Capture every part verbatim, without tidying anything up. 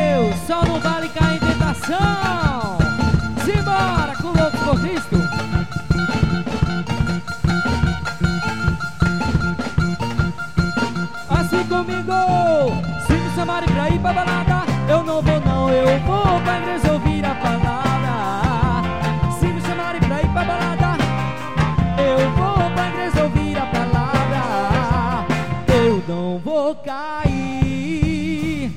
Deus, só não vale cair em tentação. Simbora com loucos por Cristo. Assim comigo, se me chamarem pra ir pra balada, eu não vou não, eu vou pra igreja ouvir a palavra. Se me chamarem pra ir pra balada, eu vou pra igreja ouvir a palavra. Eu não vou cair.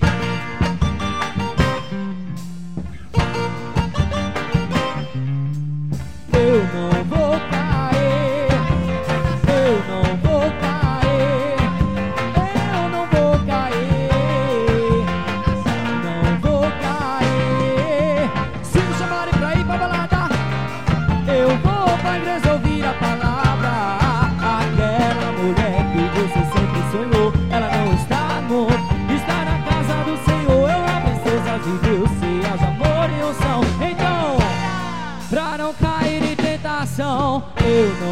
Eu não vou cair. Eu não vou cair. Eu não vou cair. Não vou cair. Se me chamarem pra ir pra balada, eu vou pra igreja ouvir a palavra. Aquela mulher que você sempre sonhou, ela não está no mundo, está na casa do Senhor. Eu a princesa de Deus, se haja amor e unção. Então, pra não cair em tentação, eu não